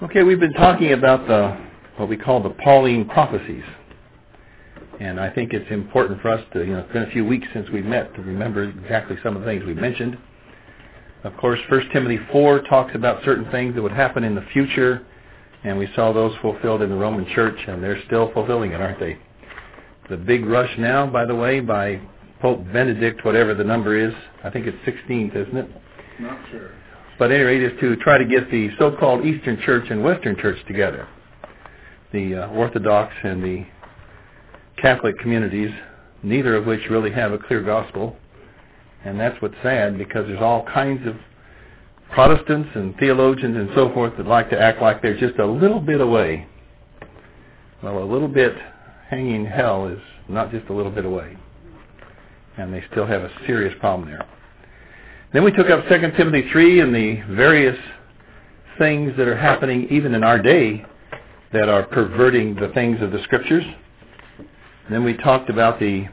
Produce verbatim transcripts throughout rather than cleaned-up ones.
Okay, we've been talking about the what we call the Pauline prophecies. And I think it's important for us to, you know, it's been a few weeks since we met to remember exactly some of the things we mentioned. Of course, First Timothy four talks about certain things that would happen in the future, and we saw those fulfilled in the Roman Church, and they're still fulfilling it, aren't they? The big rush now, by the way, by Pope Benedict, whatever the number is, I think it's sixteenth, isn't it? Not sure. But at any rate, is to try to get the so-called Eastern Church and Western Church together. The uh, Orthodox and the Catholic communities, neither of which really have a clear gospel. And that's what's sad, because there's all kinds of Protestants and theologians and so forth that like to act like they're just a little bit away. Well, a little bit hanging hell is not just a little bit away. And they still have a serious problem there. Then we took up Second Timothy three and the various things that are happening even in our day that are perverting the things of the Scriptures. Then we talked about the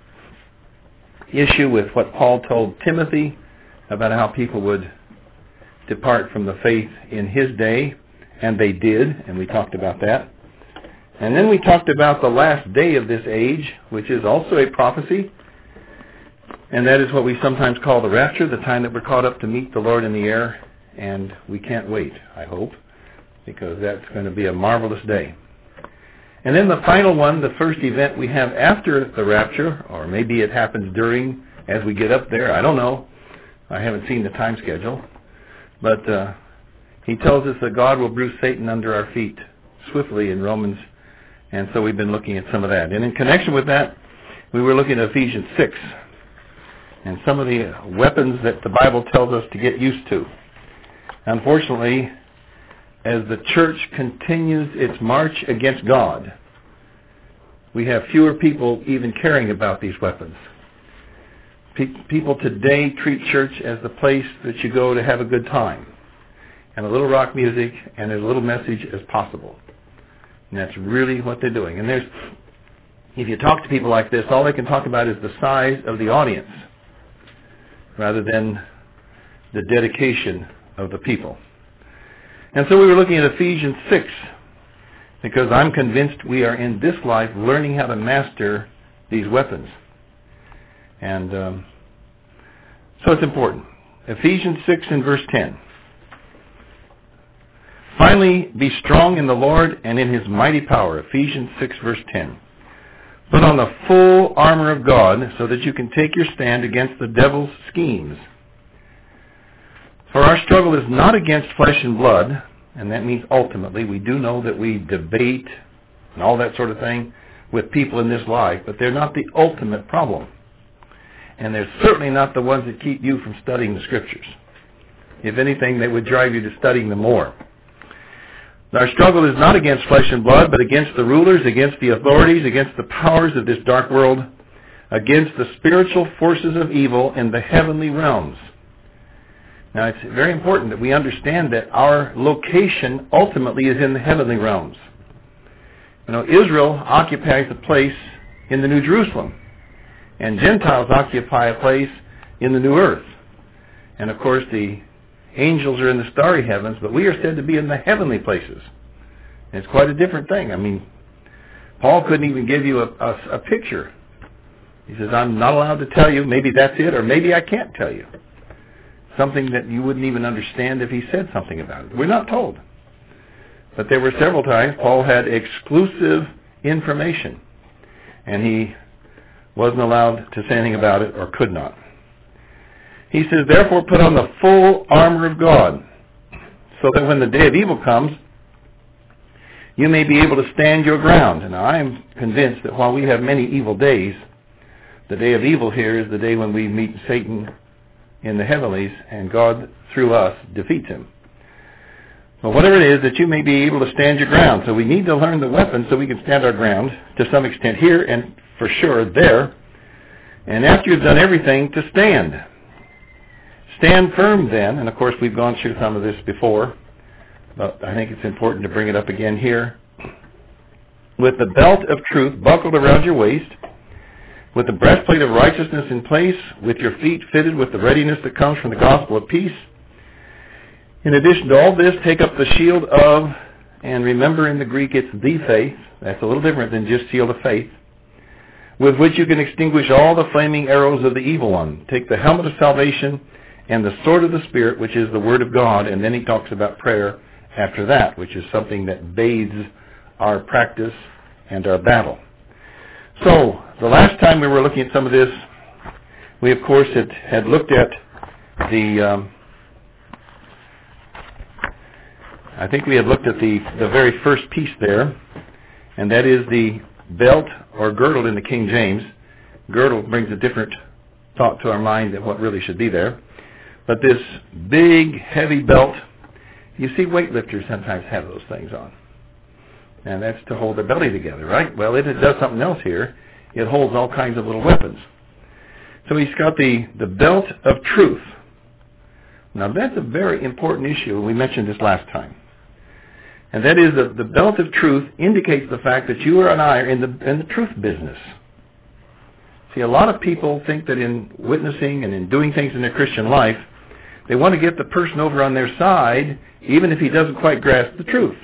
issue with what Paul told Timothy about how people would depart from the faith in his day, and they did, and we talked about that. And then we talked about the last day of this age, which is also a prophecy. And that is what we sometimes call the rapture, the time that we're caught up to meet the Lord in the air. And we can't wait, I hope, because that's going to be a marvelous day. And then the final one, the first event we have after the rapture, or maybe it happens during, as we get up there, I don't know. I haven't seen the time schedule. But uh, he tells us that God will bruise Satan under our feet swiftly in Romans. And so we've been looking at some of that. And in connection with that, we were looking at Ephesians six. And some of the weapons that the Bible tells us to get used to. Unfortunately, as the church continues its march against God, we have fewer people even caring about these weapons. Pe- people today treat church as the place that you go to have a good time, and a little rock music, and as little message as possible. And that's really what they're doing. And there's, if you talk to people like this, all they can talk about is the size of the audience, rather than the dedication of the people. And so we were looking at Ephesians six, because I'm convinced we are in this life learning how to master these weapons. And um, so it's important. Ephesians six and verse ten. Finally, be strong in the Lord and in his mighty power. Ephesians six verse ten. Put on the full armor of God so that you can take your stand against the devil's schemes. For our struggle is not against flesh and blood, and that means ultimately we do know that we debate and all that sort of thing with people in this life, but they're not the ultimate problem. And they're certainly not the ones that keep you from studying the Scriptures. If anything, they would drive you to studying them more. Our struggle is not against flesh and blood, but against the rulers, against the authorities, against the powers of this dark world, against the spiritual forces of evil in the heavenly realms. Now, it's very important that we understand that our location ultimately is in the heavenly realms. You know, Israel occupies a place in the New Jerusalem, and Gentiles occupy a place in the New Earth. And, of course, the angels are in the starry heavens, but we are said to be in the heavenly places. And it's quite a different thing. I mean, Paul couldn't even give you a, a, a picture. He says, I'm not allowed to tell you. Maybe that's it, or maybe I can't tell you. Something that you wouldn't even understand if he said something about it. We're not told. But there were several times Paul had exclusive information, and he wasn't allowed to say anything about it, or could not. He says, therefore put on the full armor of God, so that when the day of evil comes, you may be able to stand your ground. Now, I am convinced that while we have many evil days, the day of evil here is the day when we meet Satan in the heavenlies, and God, through us, defeats him. But whatever it is, that you may be able to stand your ground. So we need to learn the weapons so we can stand our ground to some extent here, and for sure there. And after you've done everything, to stand. Stand firm then, and of course we've gone through some of this before, but I think it's important to bring it up again here. With the belt of truth buckled around your waist, with the breastplate of righteousness in place, with your feet fitted with the readiness that comes from the gospel of peace. In addition to all this, take up the shield of And remember, in the Greek, it's the faith. That's a little different than just shield of faith. With which you can extinguish all the flaming arrows of the evil one. Take the helmet of salvation and the sword of the Spirit, which is the Word of God. And then he talks about prayer after that, which is something that bathes our practice and our battle. So, the last time we were looking at some of this, we of course had, had looked at the, um, I think we had looked at the, the very first piece there, and that is the belt or girdle in the King James. Girdle brings a different thought to our mind than what really should be there. But this big, heavy belt, you see weightlifters sometimes have those things on. And that's to hold their belly together, right? Well, it, it does something else here. It holds all kinds of little weapons. So he's got the, the belt of truth. Now that's a very important issue. We mentioned this last time. And that is that the belt of truth indicates the fact that you and I are in the, in the truth business. See, a lot of people think that in witnessing and in doing things in their Christian life, they want to get the person over on their side, even if he doesn't quite grasp the truth.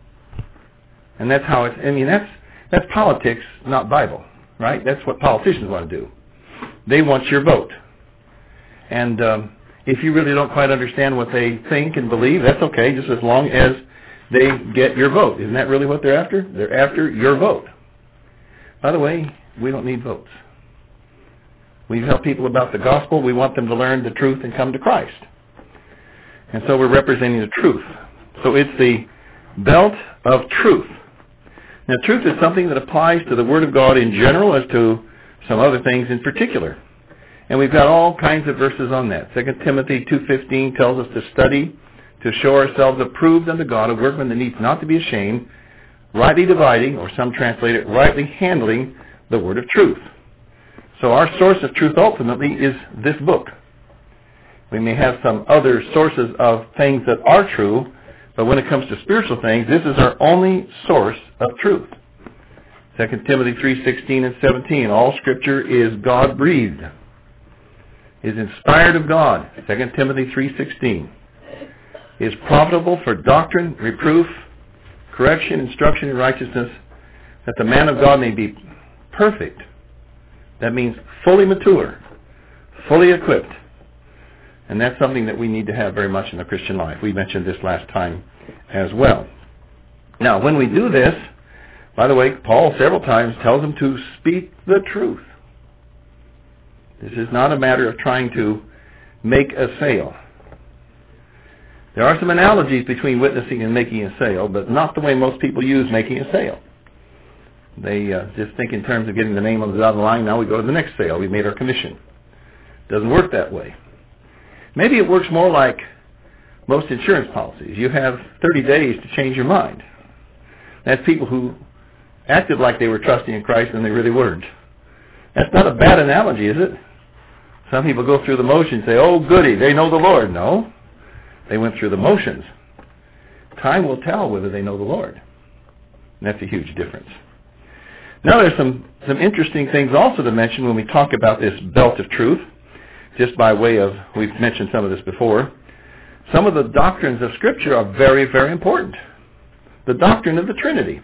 And that's how it's, I mean, that's, that's politics, not Bible, right? That's what politicians want to do. They want your vote. And um, if you really don't quite understand what they think and believe, that's okay, just as long as they get your vote. Isn't that really what they're after? They're after your vote. By the way, we don't need votes. We tell people about the gospel. We want them to learn the truth and come to Christ. And so we're representing the truth. So it's the belt of truth. Now, truth is something that applies to the Word of God in general as to some other things in particular. And we've got all kinds of verses on that. Second Timothy two fifteen tells us to study, to show ourselves approved unto God, a workman that needs not to be ashamed, rightly dividing, or some translate it, rightly handling the word of truth. So our source of truth ultimately is this book. We may have some other sources of things that are true, but when it comes to spiritual things, this is our only source of truth. Second Timothy three sixteen and seventeen, all Scripture is God-breathed, is inspired of God. Second Timothy three sixteen, is profitable for doctrine, reproof, correction, instruction in righteousness, that the man of God may be perfect. That means fully mature, fully equipped. And that's something that we need to have very much in the Christian life. We mentioned this last time as well. Now, when we do this, by the way, Paul several times tells them to speak the truth. This is not a matter of trying to make a sale. There are some analogies between witnessing and making a sale, but not the way most people use making a sale. They uh, just think in terms of getting the name on the dotted line, now we go to the next sale. We made our commission. Doesn't work that way. Maybe it works more like most insurance policies. You have thirty days to change your mind. That's people who acted like they were trusting in Christ and they really weren't. That's not a bad analogy, is it? Some people go through the motions and say, oh, goody, they know the Lord. No, they went through the motions. Time will tell whether they know the Lord. And that's a huge difference. Now there's some, some interesting things also to mention when we talk about this belt of truth, just by way of, we've mentioned some of this before. Some of the doctrines of Scripture are very, very important. The doctrine of the Trinity.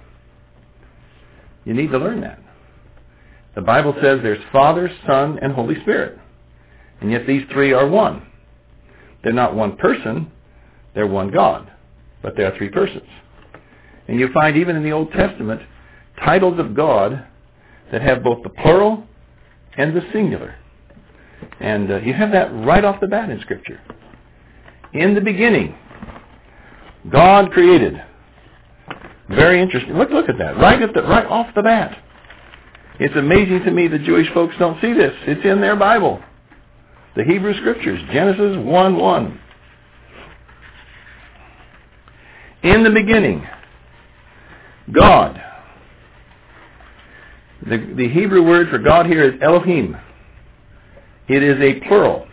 You need to learn that. The Bible says there's Father, Son, and Holy Spirit. And yet these three are one. They're not one person, they're one God. But they are three persons. And you find even in the Old Testament titles of God that have both the plural and the singular. And uh, you have that right off the bat in Scripture. In the beginning, God created. Very interesting. Look, look at that. Right at the, right off the bat. It's amazing to me the Jewish folks don't see this. It's in their Bible. The Hebrew Scriptures, Genesis one one. In the beginning, God. The, the Hebrew word for God here is Elohim. It is a plural.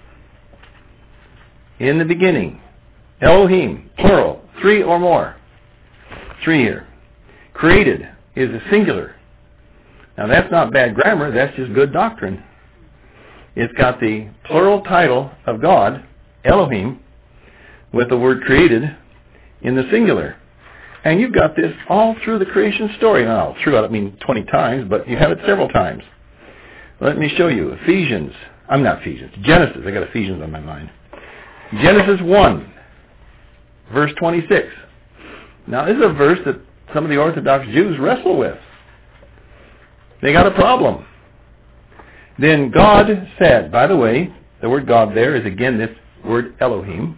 In the beginning, Elohim, plural, three or more. Three here. Created is a singular. Now that's not bad grammar, that's just good doctrine. It's got the plural title of God, Elohim, with the word created in the singular. And you've got this all through the creation story. Now, through, I don't mean twenty times, but you have it several times. Let me show you. Ephesians. I'm not Ephesians. Genesis. I got Ephesians on my mind. Genesis one, verse twenty-six. Now, this is a verse that some of the Orthodox Jews wrestle with. They got a problem. Then God said, by the way, the word God there is again this word Elohim.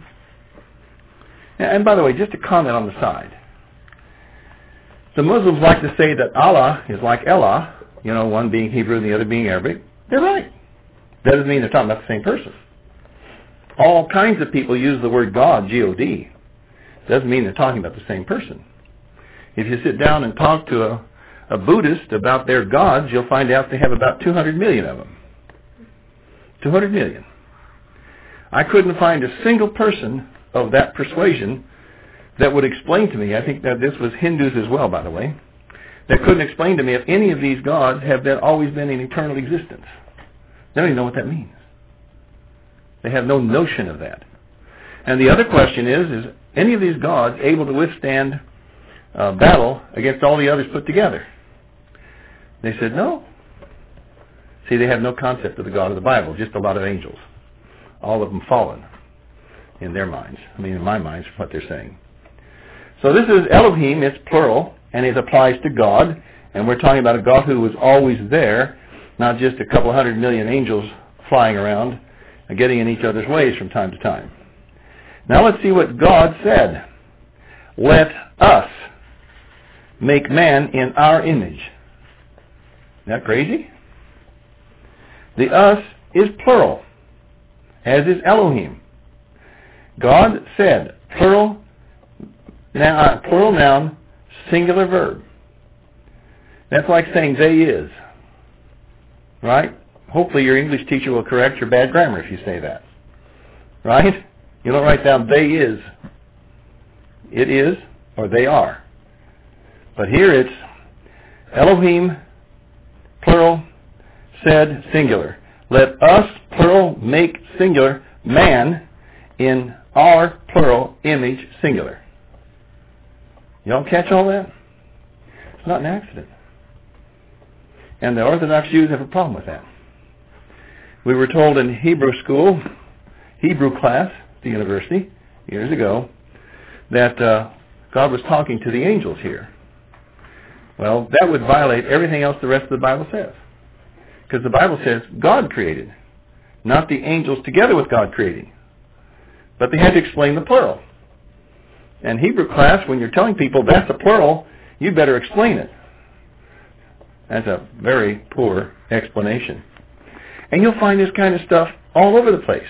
And by the way, just a comment on the side. The Muslims like to say that Allah is like Allah, you know, one being Hebrew and the other being Arabic. They're right. That doesn't mean they're talking about the same person. All kinds of people use the word God, G O D. Doesn't mean they're talking about the same person. If you sit down and talk to a, a Buddhist about their gods, you'll find out they have about two hundred million of them. two hundred million. I couldn't find a single person of that persuasion that would explain to me, I think that this was Hindus as well, by the way, that couldn't explain to me if any of these gods have been, always been in eternal existence. They don't even know what that means. They have no notion of that. And the other question is, is any of these gods able to withstand uh, battle against all the others put together? They said no. See, they have no concept of the God of the Bible, just a lot of angels. All of them fallen in their minds. I mean, in my mind, is what they're saying. So this is Elohim, it's plural, and it applies to God. And we're talking about a God who was always there, not just a couple hundred million angels flying around and getting in each other's ways from time to time. Now let's see what God said. Let us make man in our image. Isn't that crazy? The us is plural, as is Elohim. God said, plural, now, uh, plural noun, singular verb. That's like saying they is. Right? Hopefully your English teacher will correct your bad grammar if you say that. Right? You don't write down they is. It is, or they are. But here it's Elohim, plural, said, singular. Let us, plural, make singular, man in our, plural, image, singular. Y'all catch all that? It's not an accident. And the Orthodox Jews have a problem with that. We were told in Hebrew school, Hebrew class, at the university, years ago, that uh, God was talking to the angels here. Well, that would violate everything else the rest of the Bible says. Because the Bible says God created, not the angels together with God creating. But they had to explain the plural. And Hebrew class, when you're telling people that's a plural, you better explain it. That's a very poor explanation. And you'll find this kind of stuff all over the place.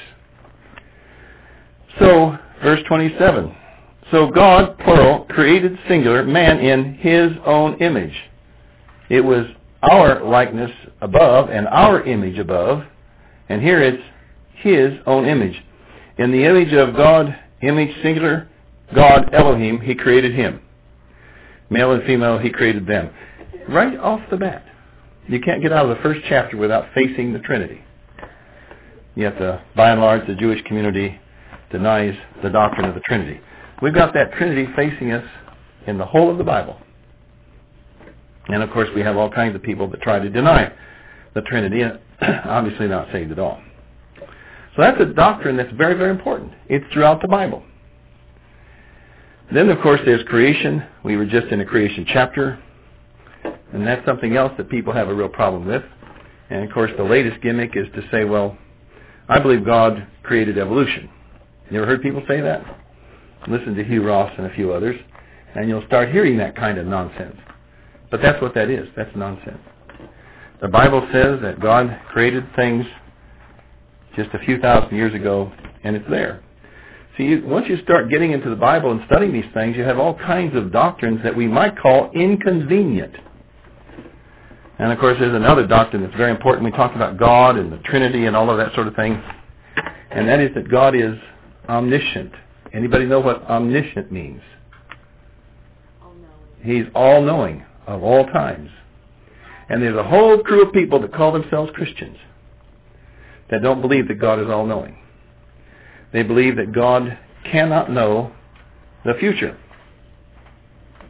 So, verse twenty-seven. So God, plural, created singular, man in his own image. It was our likeness above and our image above. And here it's his own image. In the image of God, image singular, God, Elohim, he created him. Male and female, he created them. Right off the bat. You can't get out of the first chapter without facing the Trinity. Yet, the, by and large, the Jewish community denies the doctrine of the Trinity. We've got that Trinity facing us in the whole of the Bible. And, of course, we have all kinds of people that try to deny the Trinity, and obviously not saved at all. So that's a doctrine that's very, very important. It's throughout the Bible. Then, of course, there's creation. We were just in a creation chapter. And that's something else that people have a real problem with. And, of course, the latest gimmick is to say, well, I believe God created evolution. You ever heard people say that? Listen to Hugh Ross and a few others, and you'll start hearing that kind of nonsense. But that's what that is. That's nonsense. The Bible says that God created things just a few thousand years ago, and it's there. See, you, once you start getting into the Bible and studying these things, you have all kinds of doctrines that we might call inconvenient. And, of course, there's another doctrine that's very important. We talk about God and the Trinity and all of that sort of thing. And that is that God is omniscient. Anybody know what omniscient means? All-knowing. He's all-knowing of all times. And there's a whole crew of people that call themselves Christians that don't believe that God is all-knowing. They believe that God cannot know the future.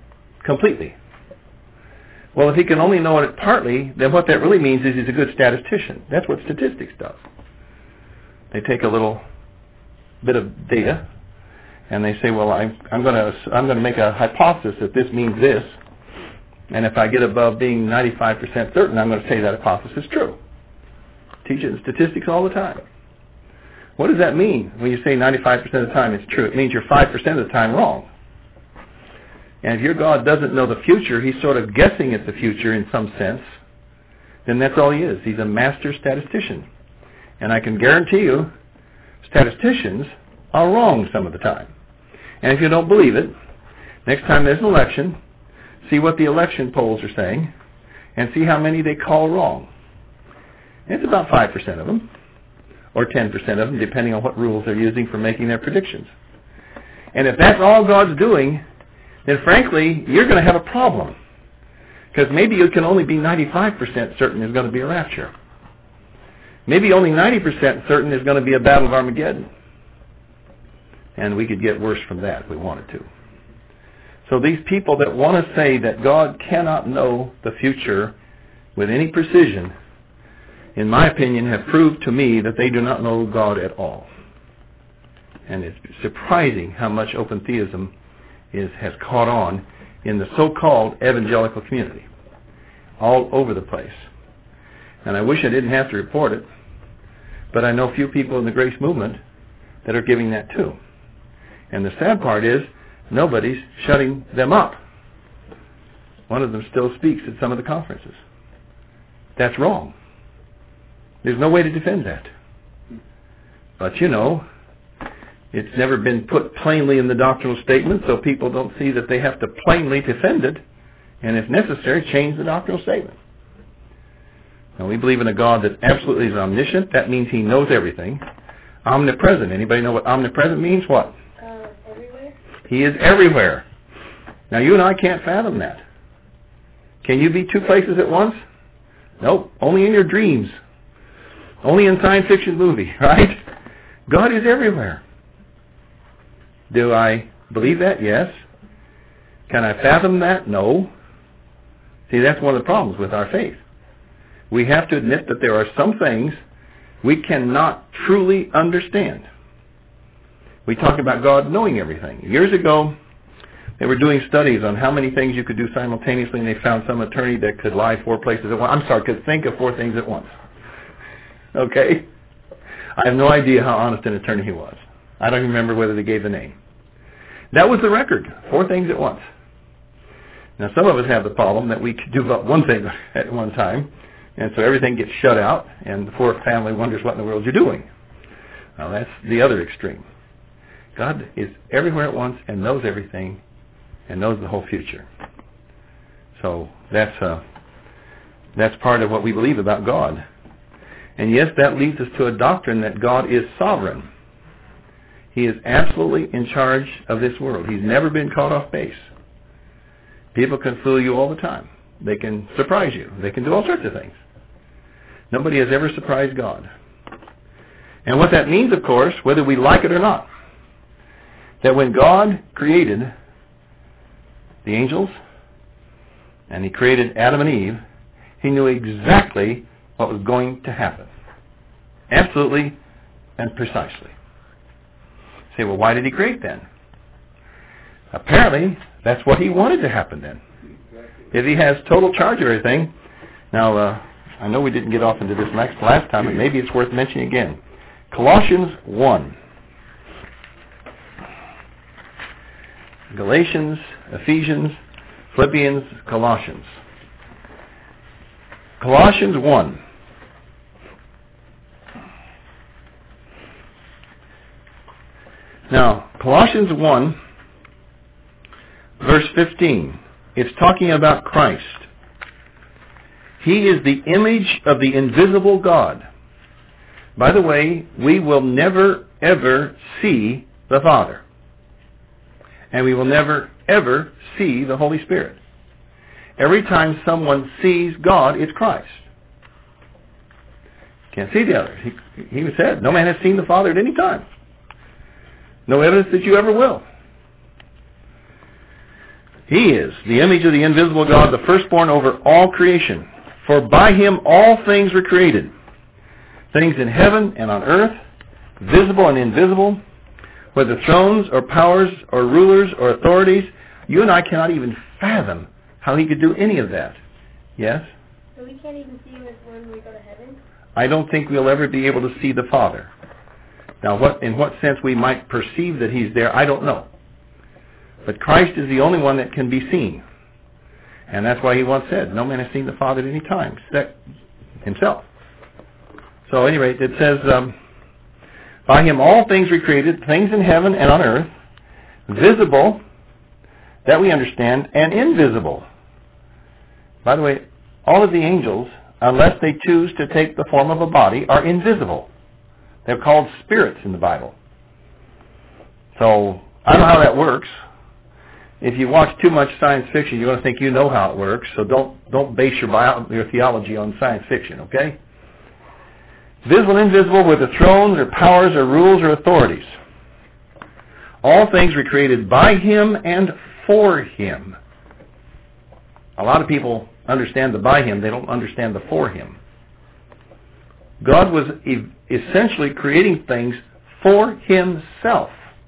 completely. Well, if he can only know it partly, then what that really means is he's a good statistician. That's what statistics does. They take a little bit of data, and they say, well, I'm, I'm going to I'm going to make a hypothesis that this means this, and if I get above being ninety-five percent certain, I'm going to say that hypothesis is true. Teach it in statistics all the time. What does that mean when you say ninety-five percent of the time it's true? It means you're five percent of the time wrong. And if your God doesn't know the future, he's sort of guessing at the future in some sense, then that's all he is. He's a master statistician. And I can guarantee you, statisticians are wrong some of the time. And if you don't believe it, next time there's an election, see what the election polls are saying, and see how many they call wrong. And it's about five percent of them, or ten percent of them, depending on what rules they're using for making their predictions. And if that's all God's doing, then frankly, you're going to have a problem. Because maybe you can only be ninety-five percent certain there's going to be a rapture. Maybe only ninety percent certain there's going to be a battle of Armageddon. And we could get worse from that if we wanted to. So these people that want to say that God cannot know the future with any precision, in my opinion, have proved to me that they do not know God at all. And it's surprising how much open theism is, has caught on in the so-called evangelical community, all over the place. And I wish I didn't have to report it, but I know few people in the Grace Movement that are giving that too. And the sad part is, nobody's shutting them up. One of them still speaks at some of the conferences. That's wrong. There's no way to defend that. But you know, it's never been put plainly in the doctrinal statement, so people don't see that they have to plainly defend it, and if necessary, change the doctrinal statement. Now, we believe in a God that absolutely is omniscient. That means he knows everything. Omnipresent. Anybody know what omnipresent means? What? Uh, everywhere. He is everywhere. Now, you and I can't fathom that. Can you be two places at once? Nope. Only in your dreams. Only in science fiction movie, right? God is everywhere. Do I believe that? Yes. Can I fathom that? No. See, that's one of the problems with our faith. We have to admit that there are some things we cannot truly understand. We talk about God knowing everything. Years ago, they were doing studies on how many things you could do simultaneously, and they found some attorney that could lie four places at once. I'm sorry, could think of four things at once. Okay? I have no idea how honest an attorney he was. I don't even remember whether they gave the name. That was the record, four things at once. Now, some of us have the problem that we could do about one thing at one time, and so everything gets shut out, and the poor family wonders what in the world you're doing. Now, that's the other extreme. God is everywhere at once and knows everything and knows the whole future. So that's uh, that's part of what we believe about God. And yes, that leads us to a doctrine that God is sovereign. He is absolutely in charge of this world. He's never been caught off base. People can fool you all the time. They can surprise you. They can do all sorts of things. Nobody has ever surprised God. And what that means, of course, whether we like it or not, that when God created the angels and he created Adam and Eve, he knew exactly what was going to happen. Absolutely and precisely. Say, well, why did he create then? Apparently, that's what he wanted to happen then. If he has total charge of everything. Now, uh, I know we didn't get off into this next last time, but maybe it's worth mentioning again. Colossians one. Galatians, Ephesians, Philippians, Colossians. Colossians one. Now, Colossians one, verse fifteen, it's talking about Christ. He is the image of the invisible God. By the way, we will never, ever see the Father. And we will never, ever see the Holy Spirit. Every time someone sees God, it's Christ. Can't see the other. He, he said, no man has seen the Father at any time. No evidence that you ever will. He is the image of the invisible God, the firstborn over all creation. For by him all things were created, things in heaven and on earth, visible and invisible, whether thrones or powers or rulers or authorities. You and I cannot even fathom how he could do any of that. Yes? So we can't even see him when we go to heaven? I don't think we'll ever be able to see the Father. Now, what in what sense we might perceive that he's there, I don't know. But Christ is the only one that can be seen. And that's why he once said, no man has seen the Father at any time, except himself. So at any rate, it says, um, by him all things were created, things in heaven and on earth, visible, that we understand, and invisible. By the way, all of the angels, unless they choose to take the form of a body, are invisible. They're called spirits in the Bible. So, I don't know how that works. If you watch too much science fiction, you're going to think you know how it works, so don't don't base your, bio, your theology on science fiction, okay? Visible and invisible, whether thrones or powers or rules or authorities. All things were created by him and for him. A lot of people understand the by him, they don't understand the for him. God was e- essentially creating things for himself.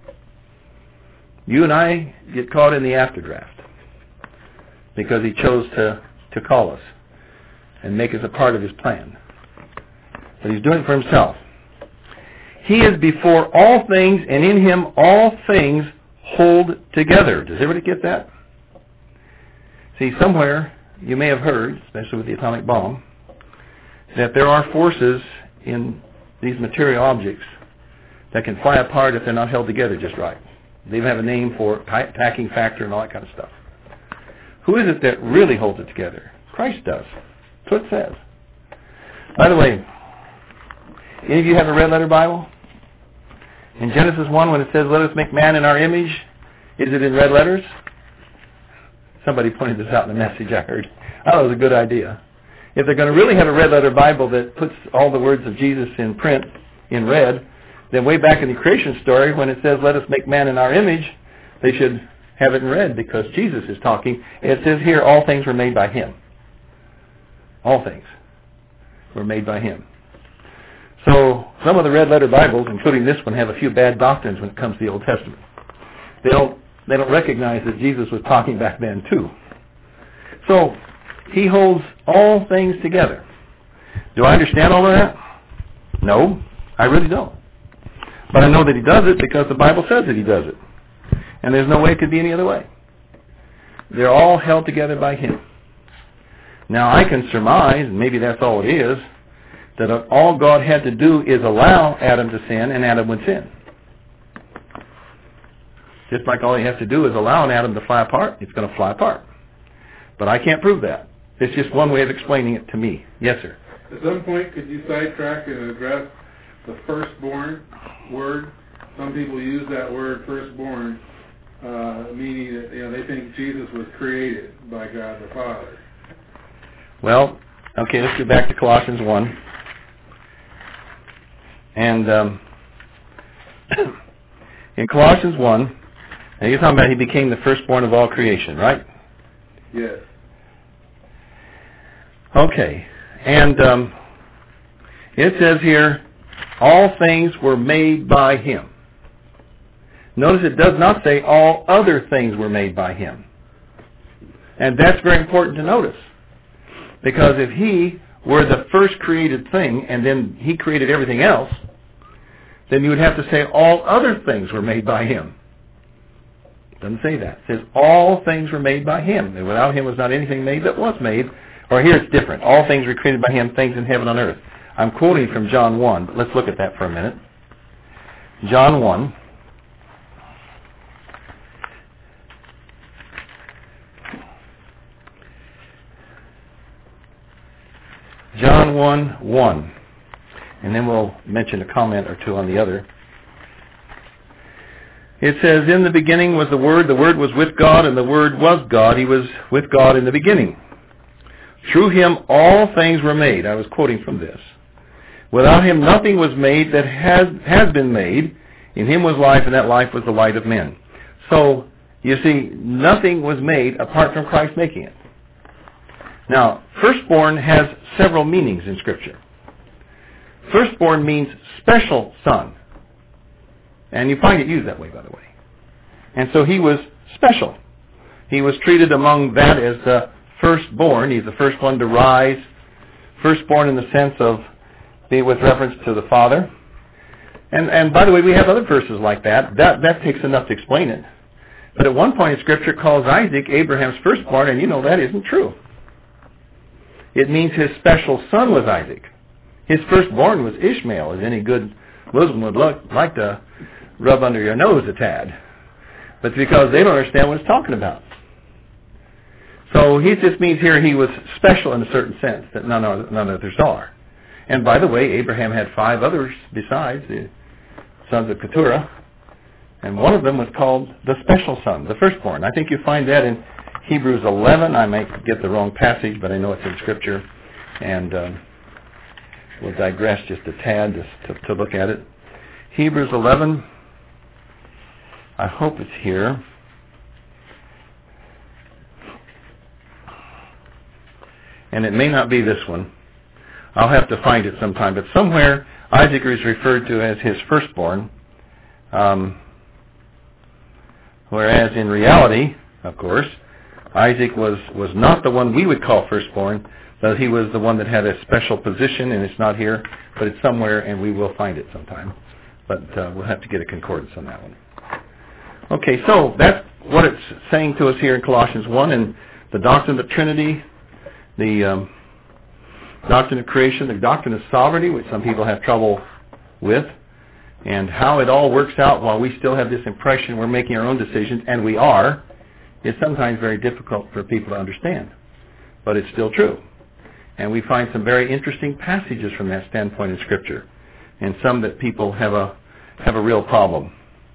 You and I get caught in the afterdraft because he chose to, to call us and make us a part of his plan. But he's doing it for himself. He is before all things, and in him all things hold together. Does everybody get that? See, somewhere you may have heard, especially with the atomic bomb, that there are forces in these material objects that can fly apart if they're not held together just right. They even have a name for it, packing factor and all that kind of stuff. Who is it that really holds it together? Christ does. That's what it says. By the way, any of you have a red letter Bible? In Genesis one, when it says, let us make man in our image, is it in red letters? Somebody pointed this out in the message I heard. I thought it was a good idea. If they're going to really have a red letter Bible that puts all the words of Jesus in print in red, then way back in the creation story, when it says, let us make man in our image, they should have it in red because Jesus is talking. It says here, all things were made by him. All things were made by him. So some of the red letter Bibles, including this one, have a few bad doctrines when it comes to the Old Testament. They don't, they don't recognize that Jesus was talking back then too. So he holds all things together. Do I understand all of that? No, I really don't. But I know that he does it because the Bible says that he does it. And there's no way it could be any other way. They're all held together by him. Now I can surmise, and maybe that's all it is, that all God had to do is allow Adam to sin, and Adam would sin. Just like all he has to do is allow an atom to fly apart, it's going to fly apart. But I can't prove that. It's just one way of explaining it to me. Yes, sir. At some point, could you sidetrack and address the firstborn word? Some people use that word firstborn, uh, meaning that, you know, they think Jesus was created by God the Father. Well, okay, let's go back to Colossians one. And um, in Colossians one, now you're talking about he became the firstborn of all creation, right? Yes. Okay. And um, it says here, all things were made by him. Notice it does not say all other things were made by him. And that's very important to notice. Because if he were the first created thing and then he created everything else, then you would have to say all other things were made by him. It doesn't say that. It says all things were made by him. And without him was not anything made that was made. Or here it's different. All things were created by him, things in heaven and on earth. I'm quoting from John one, but let's look at that for a minute. John one. John one, one. And then we'll mention a comment or two on the other. It says, in the beginning was the Word, the Word was with God, and the Word was God. He was with God in the beginning. Through him all things were made. I was quoting from this. Without him nothing was made that has, has been made. In him was life, and that life was the light of men. So, You see, nothing was made apart from Christ making it. Now, firstborn has several meanings in Scripture. Firstborn means special son. And you find it used that way, by the way. And so he was special. He was treated among that as the firstborn. He's the first one to rise. Firstborn in the sense of being with reference to the Father. And and by the way, we have other verses like that. That that takes enough to explain it. But at one point in Scripture calls Isaac Abraham's firstborn, and you know that isn't true. It means his special son was Isaac. His firstborn was Ishmael, as any good Muslim would look, like to rub under your nose a tad. But it's because they don't understand what it's talking about. So he just means here he was special in a certain sense that none, other, none others are. And by the way, Abraham had five others besides, the sons of Keturah. And one of them was called the special son, the firstborn. I think you find that in Hebrews eleven. I might get the wrong passage, but I know it's in Scripture. And um, we'll digress just a tad to, to look at it. Hebrews eleven. I hope it's here. And it may not be this one. I'll have to find it sometime. But somewhere Isaac is referred to as his firstborn. Um, whereas in reality, of course, Isaac was, was not the one we would call firstborn, but he was the one that had a special position, and it's not here, but it's somewhere, and we will find it sometime. But uh, we'll have to get a concordance on that one. Okay, so that's what it's saying to us here in Colossians one, and the doctrine of the Trinity, the um, doctrine of creation, the doctrine of sovereignty, which some people have trouble with, and how it all works out while we still have this impression we're making our own decisions, and we are, is sometimes very difficult for people to understand. But it's still true. And we find some very interesting passages from that standpoint in Scripture, and some that people have a have a real problem.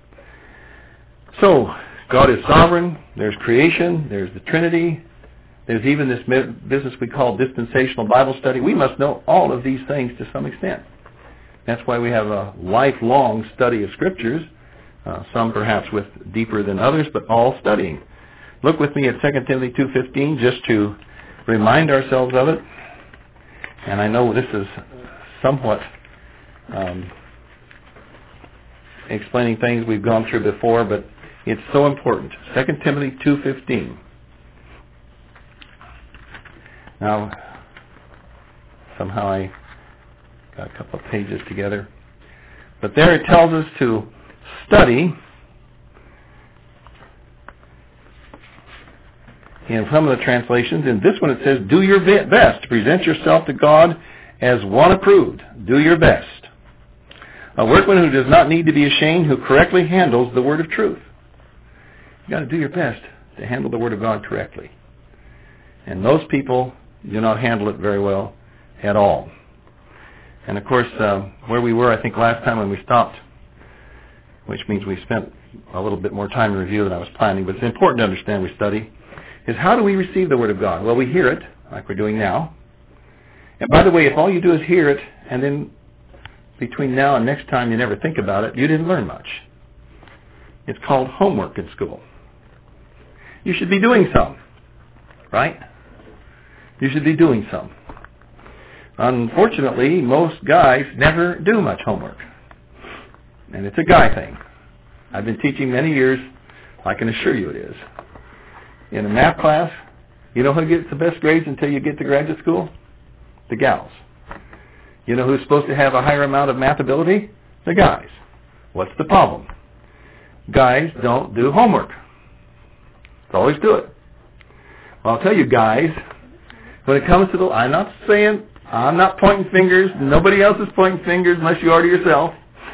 So, God is sovereign, there's creation, there's the Trinity, there's even this business we call dispensational Bible study. We must know all of these things to some extent. That's why we have a lifelong study of Scriptures, uh, some perhaps with deeper than others, but all studying. Look with me at Second Timothy two fifteen just to remind ourselves of it. And I know this is somewhat um, explaining things we've gone through before, but it's so important. Second Timothy two fifteen. Now, somehow I got a couple of pages together. But there it tells us to study. In some of the translations, in this one it says, do your best to present yourself to God as one approved. Do your best. A workman who does not need to be ashamed, who correctly handles the word of truth. You've got to do your best to handle the word of God correctly. And most people do not handle it very well at all. And of course, uh, where we were, I think, last time when we stopped, which means we spent a little bit more time in review than I was planning, but it's important to understand we study, is how do we receive the Word of God? Well, we hear it, like we're doing now. And by the way, if all you do is hear it, and then between now and next time you never think about it, you didn't learn much. It's called homework in school. You should be doing some, right? You should be doing some. Unfortunately, most guys never do much homework. And it's a guy thing. I've been teaching many years. I can assure you it is. In a math class, you know who gets the best grades until you get to graduate school? The gals. You know who's supposed to have a higher amount of math ability? The guys. What's the problem? Guys don't do homework. They always do it. Well, I'll tell you guys, when it comes to the, I'm not saying, I'm not pointing fingers. Nobody else is pointing fingers unless you are to yourself.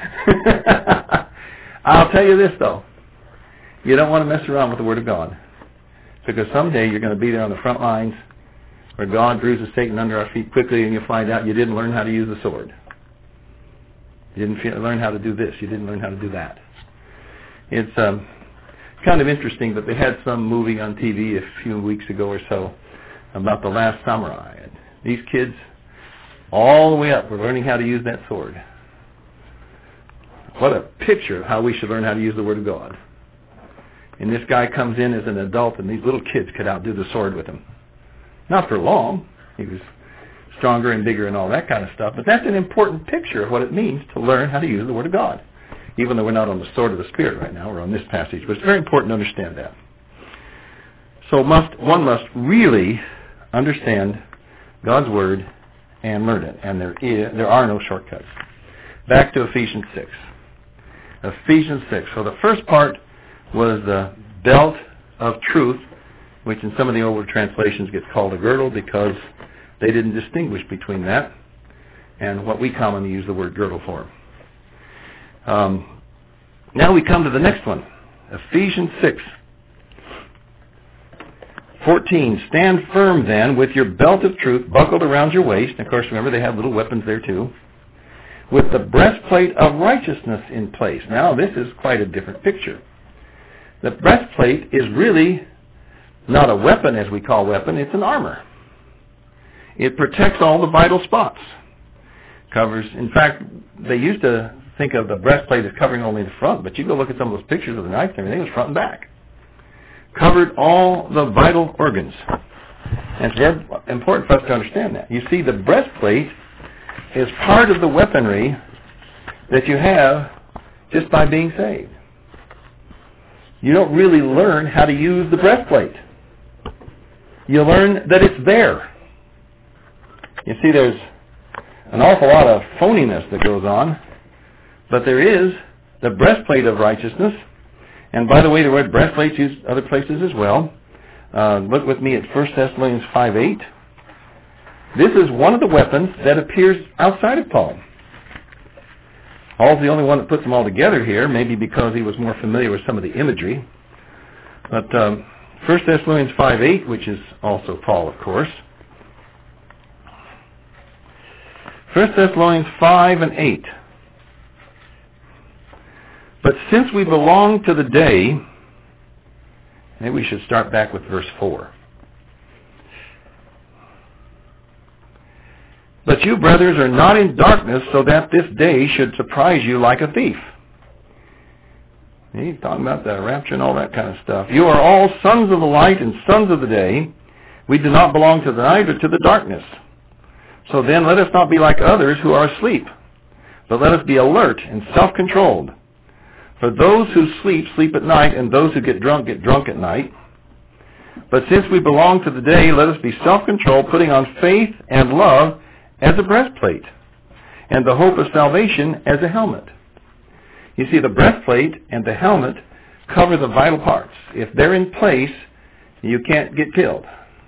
I'll tell you this, though. You don't want to mess around with the Word of God. Because someday you're going to be there on the front lines where God bruises Satan under our feet quickly, and you'll find out you didn't learn how to use the sword. You didn't learn how to do this. You didn't learn how to do that. It's um, kind of interesting, but they had some movie on T V a few weeks ago or so about the Last Samurai. And these kids, all the way up, were learning how to use that sword. What a picture of how we should learn how to use the Word of God. And this guy comes in as an adult, and these little kids could outdo the sword with him. Not for long. He was stronger and bigger and all that kind of stuff. But that's an important picture of what it means to learn how to use the Word of God. Even though we're not on the sword of the Spirit right now, we're on this passage. But it's very important to understand that. So must one must really understand God's Word and learn it. And there is, there are no shortcuts. Back to Ephesians six. Ephesians six. So the first part was the belt of truth, which in some of the older translations gets called a girdle because they didn't distinguish between that and what we commonly use the word girdle for. Um, now we come to the next one. Ephesians six. fourteen, stand firm then with your belt of truth buckled around your waist. And of course, remember, they have little weapons there too. With the breastplate of righteousness in place. Now, this is quite a different picture. The breastplate is really not a weapon as we call weapon. It's an armor. It protects all the vital spots. Covers, in fact, they used to think of the breastplate as covering only the front, but you go look at some of those pictures of the knights and everything, it was front and back. Covered all the vital organs. And it's very important for us to understand that. You see, the breastplate is part of the weaponry that you have just by being saved. You don't really learn how to use the breastplate. You learn that it's there. You see, there's an awful lot of phoniness that goes on, but there is the breastplate of righteousness. And by the way, the word breastplate's used other places as well. Uh, look with me at First Thessalonians five eight. This is one of the weapons that appears outside of Paul. Paul's the only one that puts them all together here, maybe because he was more familiar with some of the imagery. But um, First Thessalonians five eight, which is also Paul, of course. First Thessalonians five and eight. But since we belong to the day, maybe we should start back with verse four. But you, brothers, are not in darkness, so that this day should surprise you like a thief. He's talking about the rapture and all that kind of stuff. You are all sons of the light and sons of the day. We do not belong to the night or to the darkness. So then let us not be like others who are asleep, but let us be alert and self-controlled. For those who sleep, sleep at night, and those who get drunk, get drunk at night. But since we belong to the day, let us be self-controlled, putting on faith and love as a breastplate, and the hope of salvation as a helmet. You see, the breastplate and the helmet cover the vital parts. If they're in place, you can't get killed.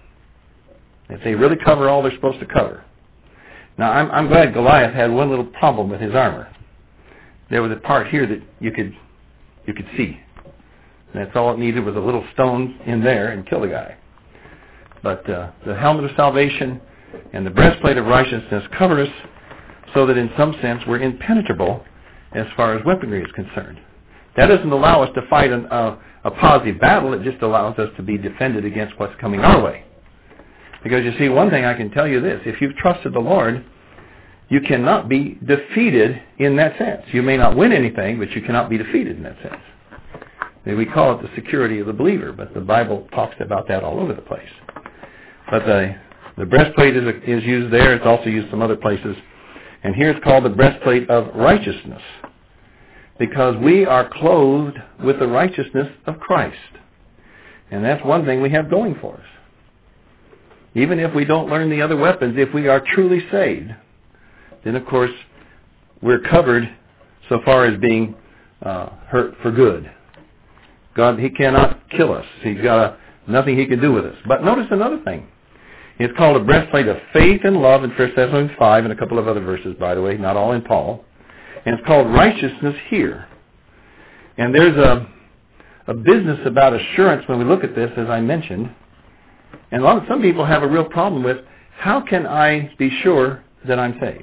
If they really cover all they're supposed to cover. Now, I'm, I'm glad Goliath had one little problem with his armor. There was a part here that you could you could see. That's all it needed was a little stone in there and kill the guy. But uh, the helmet of salvation and the breastplate of righteousness cover us so that in some sense we're impenetrable as far as weaponry is concerned. That doesn't allow us to fight an, uh, a positive battle. It just allows us to be defended against what's coming our way. Because you see, one thing I can tell you this, if you've trusted the Lord, you cannot be defeated in that sense. You may not win anything, but you cannot be defeated in that sense. We call it the security of the believer, but the Bible talks about that all over the place. But the, the breastplate is, is used there. It's also used some other places. And here it's called the breastplate of righteousness, because we are clothed with the righteousness of Christ. And that's one thing we have going for us. Even if we don't learn the other weapons, if we are truly saved, then of course we're covered so far as being uh, hurt for good. God, He cannot kill us. He's got a, nothing He can do with us. But notice another thing. It's called a breastplate of faith and love in First Thessalonians five and a couple of other verses, by the way, not all in Paul. And it's called righteousness here. And there's a, a business about assurance when we look at this, as I mentioned. And a lot of, some people have a real problem with, how can I be sure that I'm saved?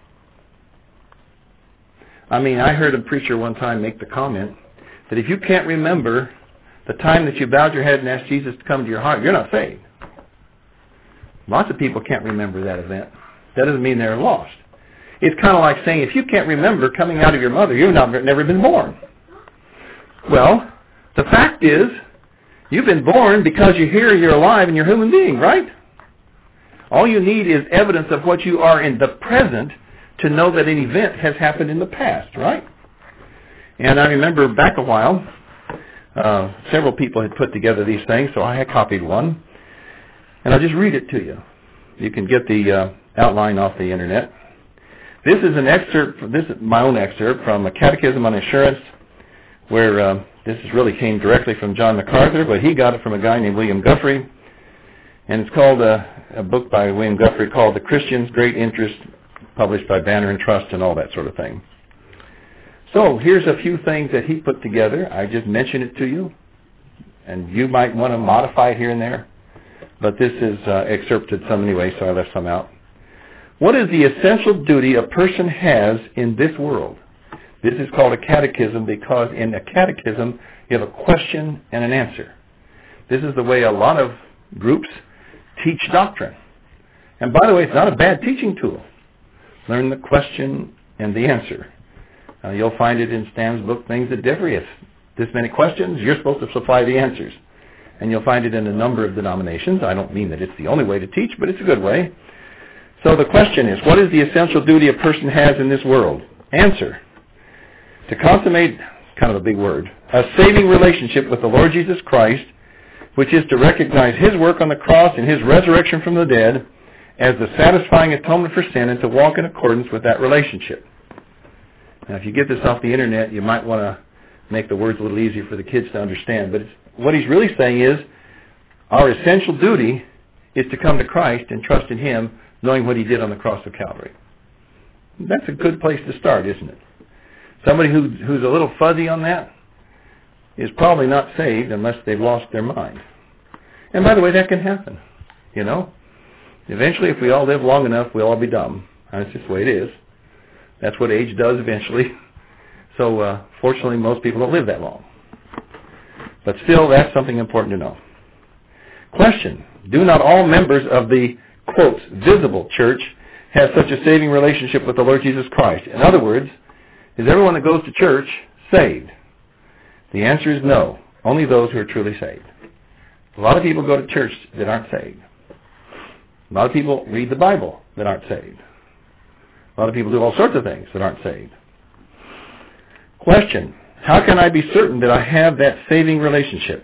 I mean, I heard a preacher one time make the comment that if you can't remember the time that you bowed your head and asked Jesus to come into your heart, you're not saved. Lots of people can't remember that event. That doesn't mean they're lost. It's kind of like saying, if you can't remember coming out of your mother, you've not, never been born. Well, The fact is, you've been born because you're here, you're alive, and you're a human being, right? All you need is evidence of what you are in the present to know that an event has happened in the past, right? And I remember back a while, uh, several people had put together these things, so I had copied one. And I'll just read it to you. You can get the uh, outline off the internet. This is an excerpt, this is my own excerpt from a Catechism on Assurance, where uh, this is really came directly from John MacArthur, but he got it from a guy named William Guthrie. And it's called a, a book by William Guthrie called The Christian's Great Interest, published by Banner and Trust and all that sort of thing. So here's a few things that he put together. I just mentioned it to you, and you might want to modify it here and there, but this is uh, excerpted some anyway, so I left some out. What is the essential duty a person has in this world? This is called a catechism because in a catechism you have a question and an answer. This is the way a lot of groups teach doctrine. And by the way, it's not a bad teaching tool. Learn the question and the answer. Uh, you'll find it in Stan's book, Things That Differ. If this many questions, you're supposed to supply the answers. And you'll find it in a number of denominations. I don't mean that it's the only way to teach, but it's a good way. So the question is, what is the essential duty a person has in this world? Answer. To consummate, kind of a big word, a saving relationship with the Lord Jesus Christ, which is to recognize His work on the cross and His resurrection from the dead as the satisfying atonement for sin, and to walk in accordance with that relationship. Now, if you get this off the internet, you might want to make the words a little easier for the kids to understand. But it's, what he's really saying is, our essential duty is to come to Christ and trust in Him, knowing what He did on the cross of Calvary. That's a good place to start, isn't it? Somebody who, who's a little fuzzy on that is probably not saved unless they've lost their mind. And by the way, that can happen, you know. Eventually, if we all live long enough, we'll all be dumb. That's just the way it is. That's what age does eventually. So, uh, fortunately, most people don't live that long. But still, that's something important to know. Question. Do not all members of the, quote, visible church have such a saving relationship with the Lord Jesus Christ? In other words, is everyone that goes to church saved? The answer is no. Only those who are truly saved. A lot of people go to church that aren't saved. A lot of people read the Bible that aren't saved. A lot of people do all sorts of things that aren't saved. Question. How can I be certain that I have that saving relationship?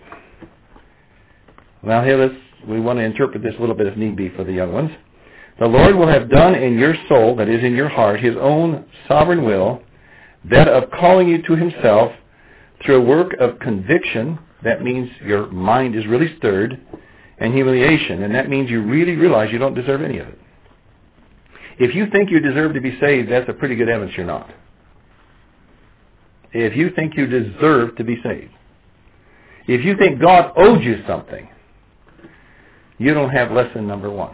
Now here, let's, we want to interpret this a little bit if need be for the young ones. The Lord will have done in your soul, that is in your heart, His own sovereign will, that of calling you to Himself through a work of conviction. That means your mind is really stirred, and humiliation, and that means you really realize you don't deserve any of it. If you think you deserve to be saved, that's a pretty good evidence you're not. If you think you deserve to be saved, if you think God owed you something, you don't have lesson number one.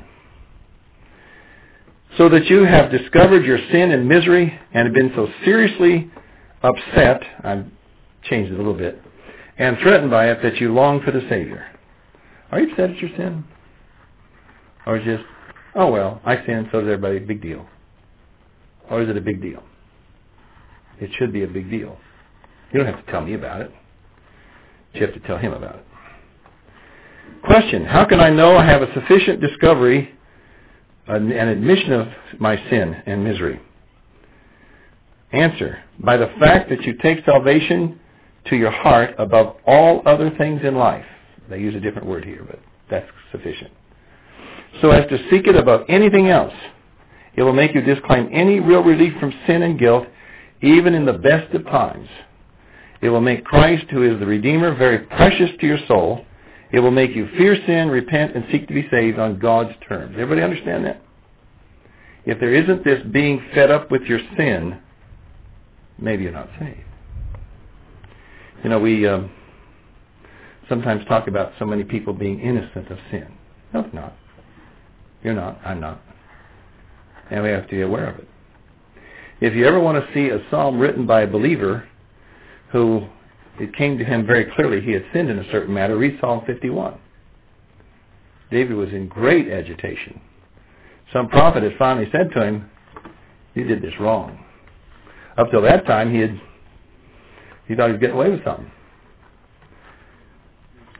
So that you have discovered your sin and misery and have been so seriously upset, I've changed it a little bit, and threatened by it that you long for the Savior. Are you upset at your sin? Or is it just, oh well, I sinned, so does everybody, big deal? Or is it a big deal? It should be a big deal. You don't have to tell me about it. You have to tell Him about it. Question. How can I know I have a sufficient discovery, an, an admission of my sin and misery? Answer. By the fact that you take salvation to your heart above all other things in life. They use a different word here, but that's sufficient. So as to seek it above anything else, it will make you disclaim any real relief from sin and guilt, even in the best of times. It will make Christ, who is the Redeemer, very precious to your soul. It will make you fear sin, repent, and seek to be saved on God's terms. Everybody understand that? If there isn't this being fed up with your sin, maybe you're not saved. You know, we um, sometimes talk about so many people being innocent of sin. No, it's not. You're not. I'm not. And we have to be aware of it. If you ever want to see a psalm written by a believer who it came to him very clearly he had sinned in a certain matter, read Psalm fifty-one. David was in great agitation. Some prophet had finally said to him, you did this wrong. Up till that time, he had he thought he was getting away with something.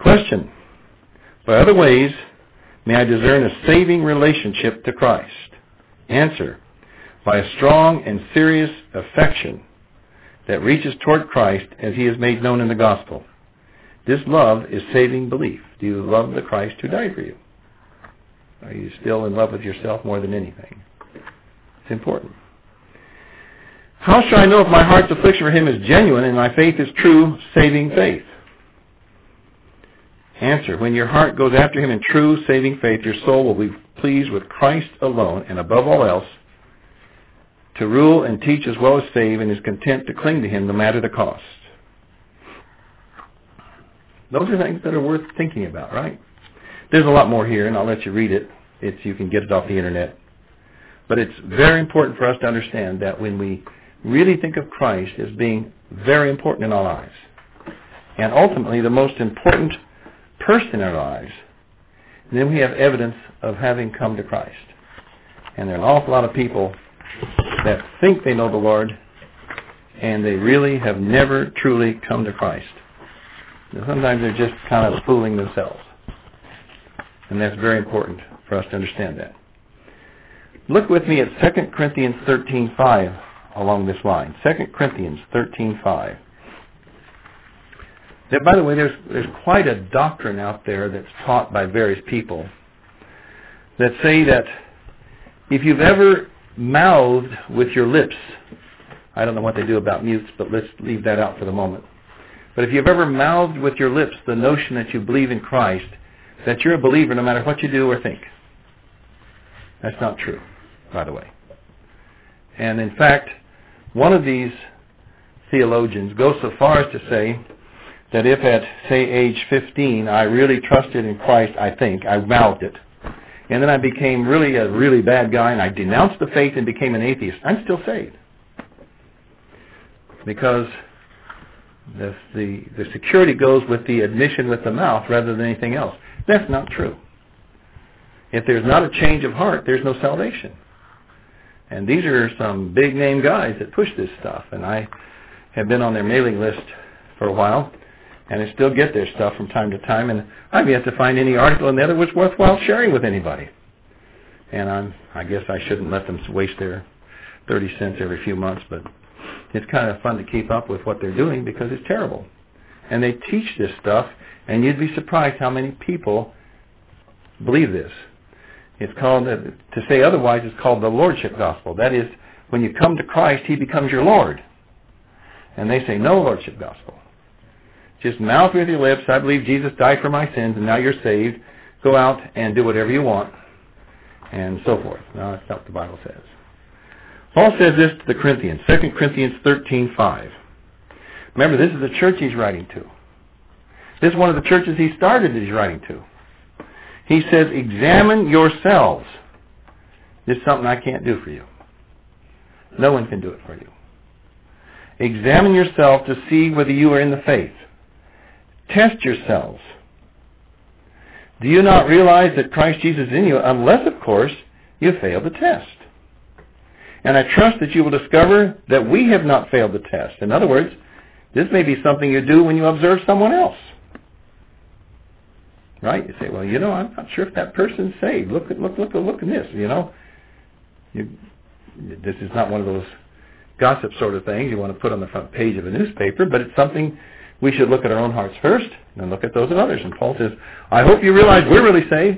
Question. By other ways may I discern a saving relationship to Christ? Answer. By a strong and serious affection that reaches toward Christ as he is made known in the gospel. This love is saving belief. Do you love the Christ who died for you? Are you still in love with yourself more than anything? It's important. How shall I know if my heart's affliction for him is genuine and my faith is true, saving faith? Answer. When your heart goes after him in true, saving faith, your soul will be pleased with Christ alone and above all else to rule and teach as well as save, and is content to cling to him no matter the cost. Those are things that are worth thinking about, right? There's a lot more here, and I'll let you read it. It's, you can get it off the internet. But it's very important for us to understand that when we really think of Christ as being very important in our lives, and ultimately the most important person in our lives, then we have evidence of having come to Christ. And there are an awful lot of people that think they know the Lord, and they really have never truly come to Christ. Now, sometimes they're just kind of fooling themselves. And that's very important for us to understand that. Look with me at Second Corinthians thirteen five along this line. Second Corinthians thirteen five. Now, by the way, there's, there's quite a doctrine out there that's taught by various people that say that if you've ever mouthed with your lips, I don't know what they do about mutes, but let's leave that out for the moment. But if you've ever mouthed with your lips the notion that you believe in Christ, that you're a believer no matter what you do or think. That's not true, by the way. And in fact, one of these theologians goes so far as to say that if at, say, age fifteen, I really trusted in Christ, I think, I mouthed it, and then I became really a really bad guy, and I denounced the faith and became an atheist, I'm still saved. Because the, the, the security goes with the admission with the mouth rather than anything else. That's not true. If there's not a change of heart, there's no salvation. And these are some big-name guys that push this stuff, and I have been on their mailing list for a while, and I still get their stuff from time to time, and I've yet to find any article in there that was worthwhile sharing with anybody. And I'm, I guess I shouldn't let them waste their thirty cents every few months, but it's kind of fun to keep up with what they're doing because it's terrible. And they teach this stuff, and you'd be surprised how many people believe this. It's called, uh, to say otherwise, it's called the Lordship Gospel. That is, when you come to Christ, he becomes your Lord. And they say, no Lordship Gospel. Just mouth with your lips, I believe Jesus died for my sins, and now you're saved. Go out and do whatever you want, and so forth. No, that's not what the Bible says. Paul says this to the Corinthians, Second Corinthians thirteen five. Remember, this is the church he's writing to. This is one of the churches he started that he's writing to. He says, examine yourselves. This is something I can't do for you. No one can do it for you. Examine yourself to see whether you are in the faith. Test yourselves. Do you not realize that Christ Jesus is in you, unless, of course, you fail the test? And I trust that you will discover that we have not failed the test. In other words, this may be something you do when you observe someone else. Right? You say, well, you know, I'm not sure if that person's saved. Look at look look look at this. You know, you, this is not one of those gossip sort of things you want to put on the front page of a newspaper, but it's something we should look at our own hearts first, and then look at those of others. And Paul says, I hope you realize we're really saved.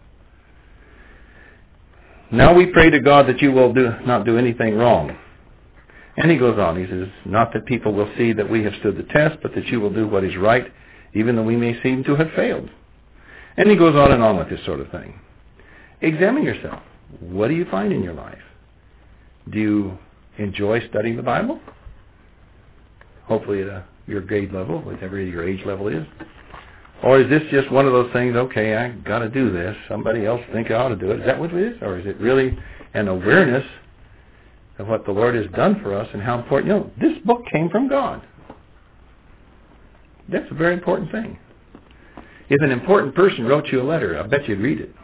Now we pray to God that you will do, not do anything wrong. And he goes on. He says, not that people will see that we have stood the test, but that you will do what is right, even though we may seem to have failed. And he goes on and on with this sort of thing. Examine yourself. What do you find in your life? Do you enjoy studying the Bible? Hopefully at a, your grade level, whatever your age level is. Or is this just one of those things, okay, I got to do this. Somebody else think I ought to do it. Is that what it is? Or is it really an awareness of what the Lord has done for us and how important? You know, this book came from God. That's a very important thing. If an important person wrote you a letter, I bet you'd read it.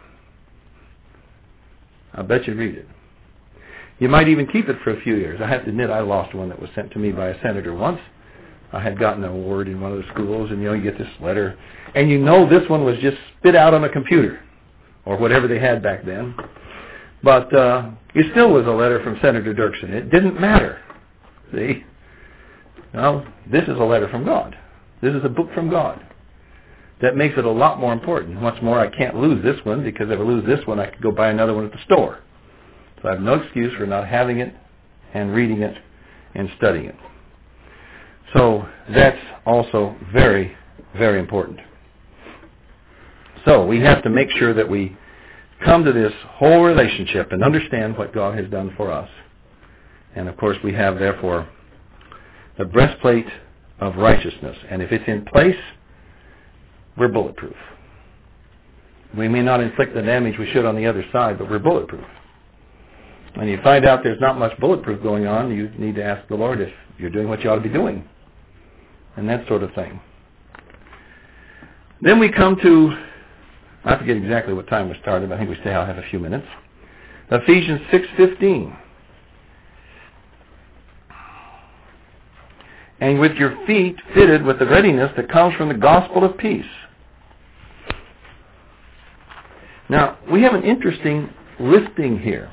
I bet you'd read it. You might even keep it for a few years. I have to admit I lost one that was sent to me by a senator once. I had gotten an award in one of the schools, and you know, you get this letter, and you know this one was just spit out on a computer, or whatever they had back then. But uh, it still was a letter from Senator Dirksen. It didn't matter. See? Well, this is a letter from God. This is a book from God. That makes it a lot more important. What's more, I can't lose this one, because if I lose this one, I could go buy another one at the store. So I have no excuse for not having it and reading it and studying it. So that's also very, very important. So we have to make sure that we come to this whole relationship and understand what God has done for us. And of course we have, therefore, the breastplate of righteousness. And if it's in place, we're bulletproof. We may not inflict the damage we should on the other side, but we're bulletproof. When you find out there's not much bulletproof going on, you need to ask the Lord if you're doing what you ought to be doing. And that sort of thing. Then we come to, I forget exactly what time we started, but I think we still have a few minutes. Ephesians six fifteen. And with your feet fitted with the readiness that comes from the gospel of peace. Now, we have an interesting listing here.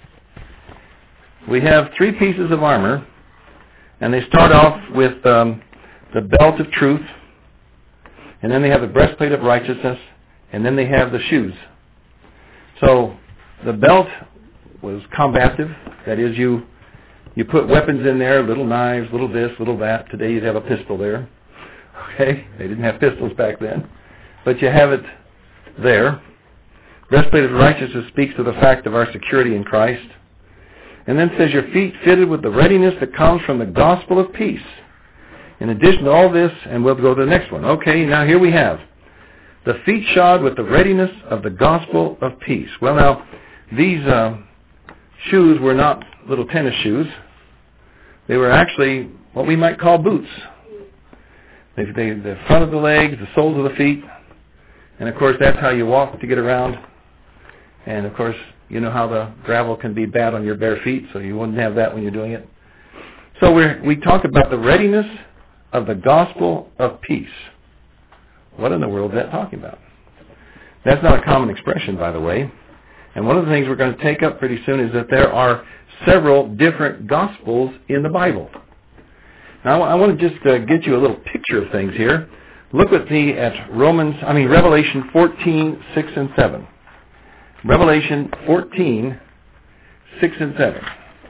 We have three pieces of armor, and they start off with um, the belt of truth, and then they have the breastplate of righteousness, and then they have the shoes. So the belt was combative. That is, you you put weapons in there, little knives, little this, little that. Today you'd have a pistol there. Okay? They didn't have pistols back then. But you have it there. Breastplate of righteousness speaks to the fact of our security in Christ. And then says, your feet fitted with the readiness that comes from the gospel of peace. In addition to all this, and we'll go to the next one. Okay, now here we have the feet shod with the readiness of the gospel of peace. Well, now, these uh, shoes were not little tennis shoes. They were actually what we might call boots. They, they, the front of the legs, the soles of the feet. And, of course, that's how you walk to get around. And, of course, you know how the gravel can be bad on your bare feet, so you wouldn't have that when you're doing it. So we're, we talk about the readiness of the gospel of peace. What in the world is that talking about? That's not a common expression, by the way. And one of the things we're going to take up pretty soon is that there are several different gospels in the Bible. Now, I want to just uh, get you a little picture of things here. Look with me at Romans, I mean Revelation fourteen, six and seven. Revelation fourteen, six and seven.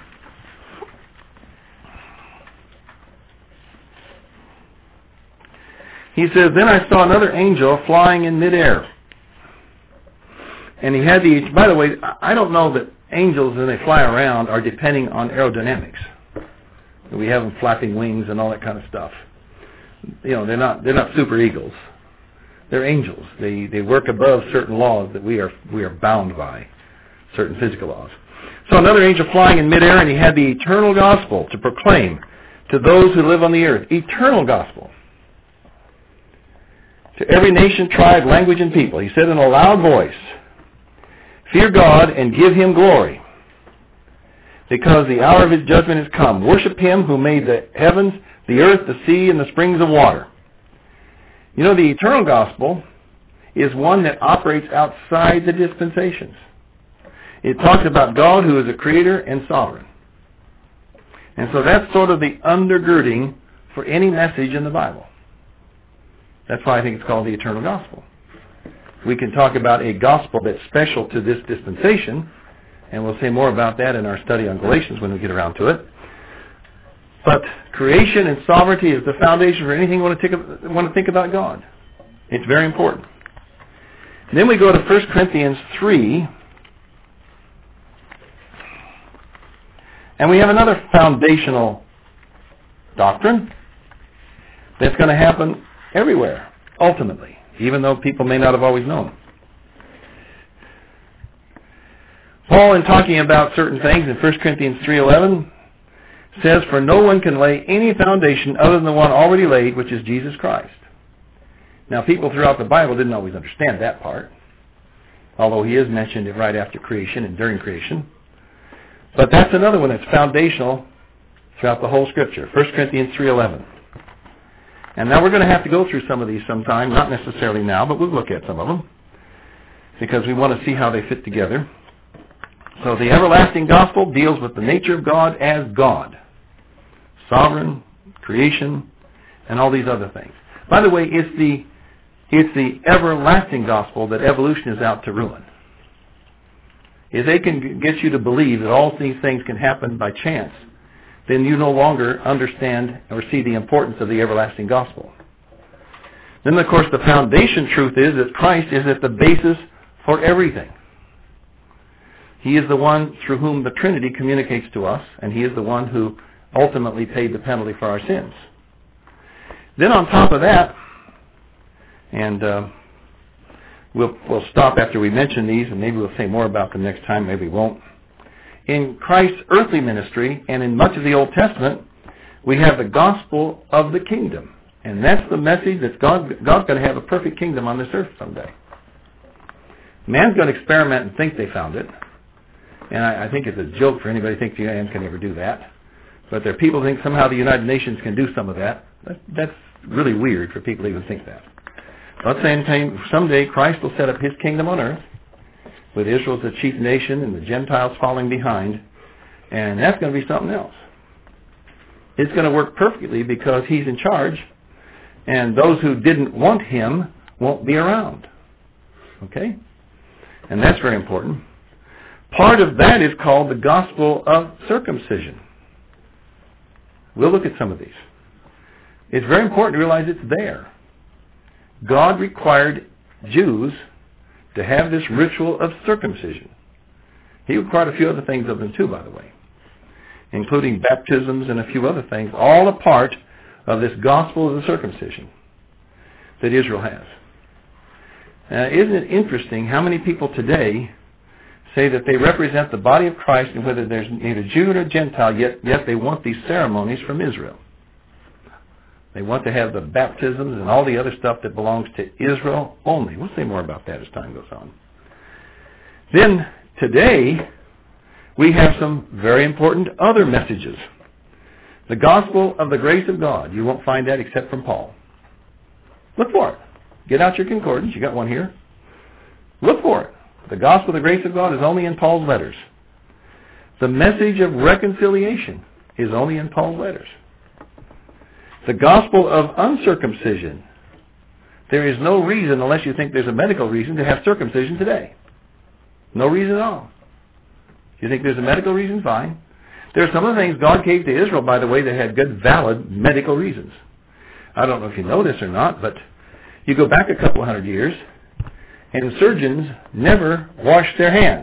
He says, then I saw another angel flying in midair. And he had the, by the way, I don't know that angels, when they fly around, are depending on aerodynamics. We have them flapping wings and all that kind of stuff. You know, they're not they're not super eagles. They're angels. They they work above certain laws that we are we are bound by, certain physical laws. So another angel flying in midair, and he had the eternal gospel to proclaim to those who live on the earth. Eternal gospel. To every nation, tribe, language, and people. He said in a loud voice, fear God and give him glory, because the hour of his judgment has come. Worship him who made the heavens, the earth, the sea, and the springs of water. You know, the eternal gospel is one that operates outside the dispensations. It talks about God who is a creator and sovereign. And so that's sort of the undergirding for any message in the Bible. That's why I think it's called the eternal gospel. We can talk about a gospel that's special to this dispensation, and we'll say more about that in our study on Galatians when we get around to it. But creation and sovereignty is the foundation for anything you want to, take, want to think about God. It's very important. And then we go to First Corinthians three, and we have another foundational doctrine that's going to happen everywhere, ultimately, even though people may not have always known. Paul, in talking about certain things in First Corinthians three eleven, says, for no one can lay any foundation other than the one already laid, which is Jesus Christ. Now, people throughout the Bible didn't always understand that part, although he is mentioned right after creation and during creation. But that's another one that's foundational throughout the whole Scripture, First Corinthians three eleven. And now we're going to have to go through some of these sometime, not necessarily now, but we'll look at some of them because we want to see how they fit together. So the everlasting gospel deals with the nature of God as God. Sovereign, creation, and all these other things. By the way, it's the, it's the everlasting gospel that evolution is out to ruin. If they can get you to believe that all these things can happen by chance, then you no longer understand or see the importance of the everlasting gospel. Then, of course, the foundation truth is that Christ is at the basis for everything. He is the one through whom the Trinity communicates to us, and He is the one who ultimately paid the penalty for our sins. Then on top of that, and uh, we'll, we'll stop after we mention these, and maybe we'll say more about them next time, maybe we won't. In Christ's earthly ministry, and in much of the Old Testament, we have the gospel of the kingdom. And that's the message that God, God's going to have a perfect kingdom on this earth someday. Man's going to experiment and think they found it. And I, I think it's a joke for anybody to think man can ever do that. But there are people who think somehow the United Nations can do some of that. that that's really weird for people to even think that. But at the same time, someday Christ will set up His kingdom on earth, with Israel as the chief nation and the Gentiles following behind. And that's going to be something else. It's going to work perfectly because He's in charge, and those who didn't want Him won't be around. Okay? And that's very important. Part of that is called the gospel of circumcision. We'll look at some of these. It's very important to realize it's there. God required Jews to have this ritual of circumcision. He required a few other things of them too, by the way, including baptisms and a few other things, all a part of this gospel of the circumcision that Israel has. Uh, isn't it interesting how many people today say that they represent the body of Christ, and whether there's neither Jew nor Gentile, yet, yet they want these ceremonies from Israel. They want to have the baptisms and all the other stuff that belongs to Israel only. We'll say more about that as time goes on. Then, today, we have some very important other messages. The gospel of the grace of God. You won't find that except from Paul. Look for it. Get out your concordance. You got one here. Look for it. The gospel of the grace of God is only in Paul's letters. The message of reconciliation is only in Paul's letters. The gospel of uncircumcision. There is no reason, unless you think there's a medical reason, to have circumcision today. No reason at all. If you think there's a medical reason, fine. There are some of the things God gave to Israel, by the way, that had good, valid medical reasons. I don't know if you know this or not, but you go back a couple hundred years, and surgeons never washed their hands.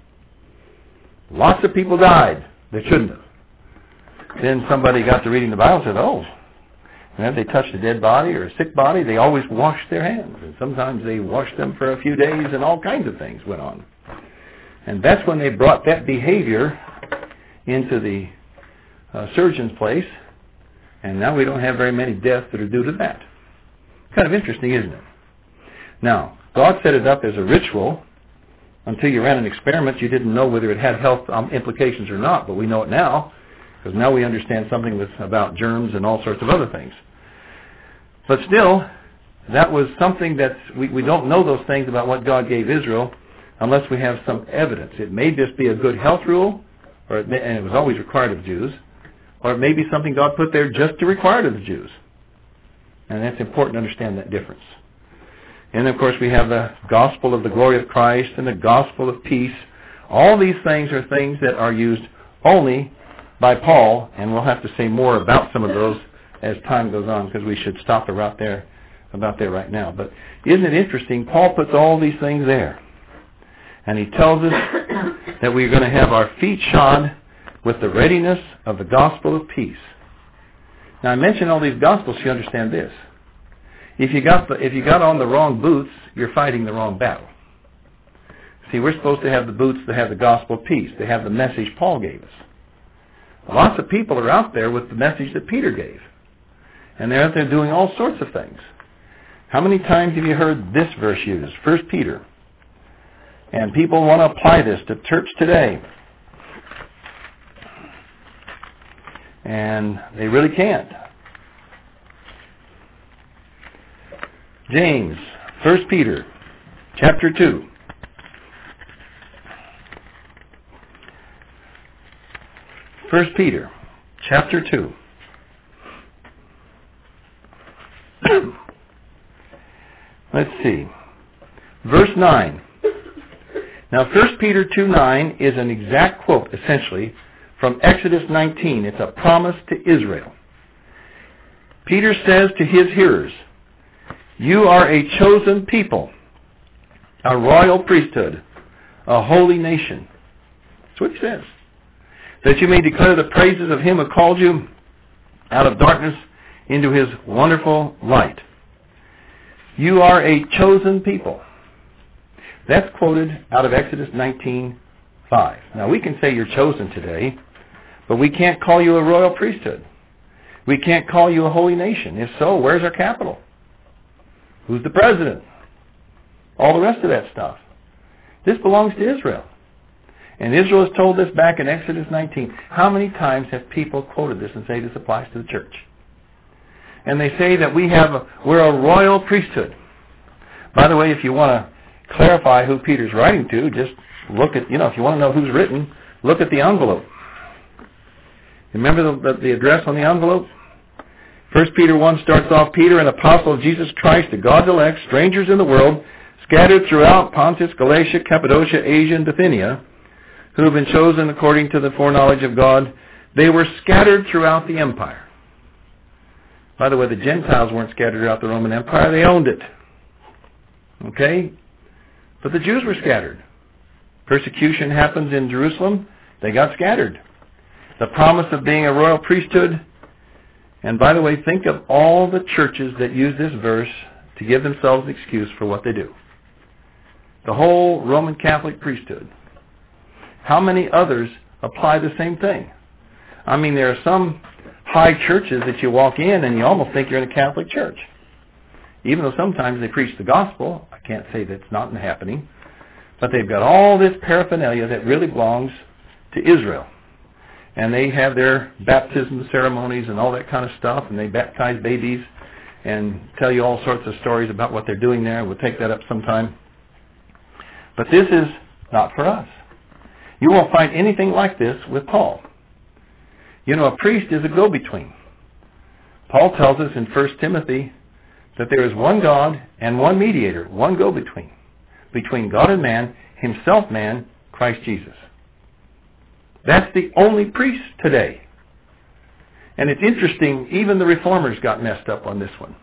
Lots of people died that shouldn't have. Then somebody got to reading the Bible and said, oh, and if they touched a dead body or a sick body, they always washed their hands. And sometimes they washed them for a few days, and all kinds of things went on. And that's when they brought that behavior into the uh, surgeon's place, and now we don't have very many deaths that are due to that. Kind of interesting, isn't it? Now, God set it up as a ritual. Until you ran an experiment, you didn't know whether it had health um, implications or not, but we know it now, because now we understand something with, about germs and all sorts of other things. But still, that was something that we, we don't know those things about what God gave Israel unless we have some evidence. It may just be a good health rule, or it may, and it was always required of Jews, or it may be something God put there just to require of the Jews. And that's important to understand that difference. And of course we have the gospel of the glory of Christ and the gospel of peace. All these things are things that are used only by Paul, and we'll have to say more about some of those as time goes on, because we should stop about there, about there right now. But isn't it interesting? Paul puts all these things there. And he tells us that we're going to have our feet shod with the readiness of the gospel of peace. Now I mention all these gospels so you understand this. If you got the, if you got on the wrong boots, you're fighting the wrong battle. See, we're supposed to have the boots that have the gospel of peace. They have the message Paul gave us. Lots of people are out there with the message that Peter gave. And they're out there doing all sorts of things. How many times have you heard this verse used? First Peter. And people want to apply this to church today. And they really can't. James, First Peter, chapter two. First Peter, chapter two. Let's see. Verse nine. Now, First Peter two nine is an exact quote, essentially, from Exodus nineteen. It's a promise to Israel. Peter says to his hearers, "You are a chosen people, a royal priesthood, a holy nation." That's what he says. "That you may declare the praises of him who called you out of darkness into his wonderful light." You are a chosen people. That's quoted out of Exodus nineteen five. Now, we can say you're chosen today, but we can't call you a royal priesthood. We can't call you a holy nation. If so, where's our capital? Who's the president? All the rest of that stuff. This belongs to Israel. And Israel is told this back in Exodus nineteen. How many times have people quoted this and say this applies to the church? And they say that we have a, we're a royal priesthood. By the way, if you want to clarify who Peter's writing to, just look at, you know, if you want to know who's written, look at the envelope. Remember the, the, the address on the envelope? First Peter one starts off, "Peter, an apostle of Jesus Christ, to God's elect, strangers in the world, scattered throughout Pontus, Galatia, Cappadocia, Asia, and Bithynia, who have been chosen according to the foreknowledge of God." They were scattered throughout the empire. By the way, the Gentiles weren't scattered throughout the Roman Empire. They owned it. Okay? But the Jews were scattered. Persecution happens in Jerusalem. They got scattered. The promise of being a royal priesthood. And by the way, think of all the churches that use this verse to give themselves an excuse for what they do. The whole Roman Catholic priesthood. How many others apply the same thing? I mean, there are some high churches that you walk in and you almost think you're in a Catholic church. Even though sometimes they preach the gospel. I can't say that's not happening. But they've got all this paraphernalia that really belongs to Israel. And they have their baptism ceremonies and all that kind of stuff. And they baptize babies and tell you all sorts of stories about what they're doing there. We'll take that up sometime. But this is not for us. You won't find anything like this with Paul. You know, a priest is a go-between. Paul tells us in First Timothy that there is one God and one mediator, one go-between, between God and man, himself man, Christ Jesus. That's the only priest today. And it's interesting, even the reformers got messed up on this one.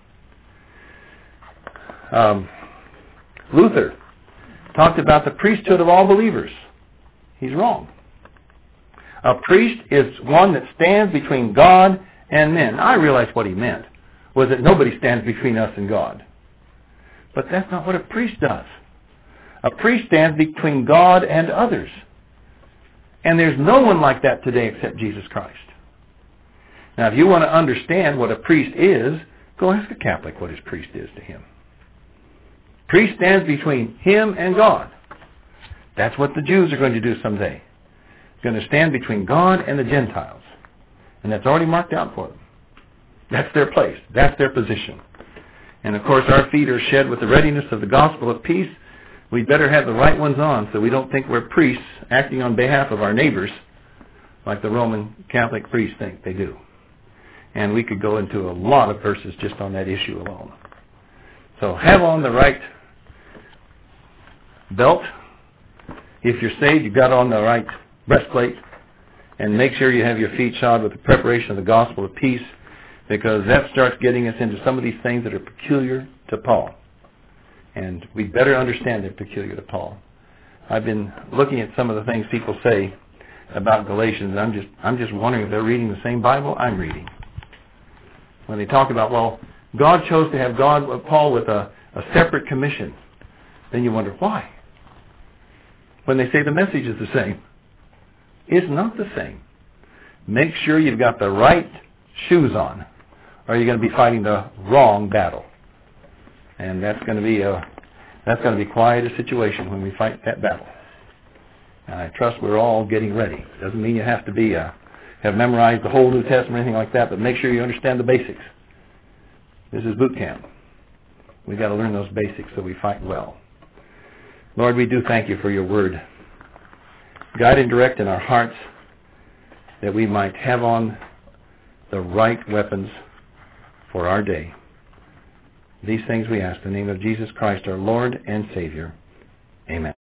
Um, Luther talked about the priesthood of all believers. He's wrong. A priest is one that stands between God and men. I realize what he meant was that nobody stands between us and God. But that's not what a priest does. A priest stands between God and others. And there's no one like that today except Jesus Christ. Now, if you want to understand what a priest is, go ask a Catholic what his priest is to him. Priest stands between him and God. That's what the Jews are going to do someday. Going to stand between God and the Gentiles. And that's already marked out for them. That's their place. That's their position. And of course, our feet are shed with the readiness of the gospel of peace. We better have the right ones on so we don't think we're priests acting on behalf of our neighbors like the Roman Catholic priests think they do. And we could go into a lot of verses just on that issue alone. So have on the right belt. If you're saved, you've got on the right breastplate, and make sure you have your feet shod with the preparation of the gospel of peace, because that starts getting us into some of these things that are peculiar to Paul. And we better understand they're peculiar to Paul. I've been looking at some of the things people say about Galatians, and I'm just I'm just wondering if they're reading the same Bible I'm reading. When they talk about, well, God chose to have God Paul with a, a separate commission, then you wonder why. When they say the message is the same. It's not the same. Make sure you've got the right shoes on, or you're going to be fighting the wrong battle. And that's going to be a that's going to be quite a situation when we fight that battle. And I trust we're all getting ready. Doesn't mean you have to be a, have memorized the whole New Testament or anything like that, but make sure you understand the basics. This is boot camp. We've got to learn those basics so we fight well. Lord, we do thank you for your word. Guide and direct in our hearts that we might have on the right weapons for our day. These things we ask in the name of Jesus Christ, our Lord and Savior. Amen.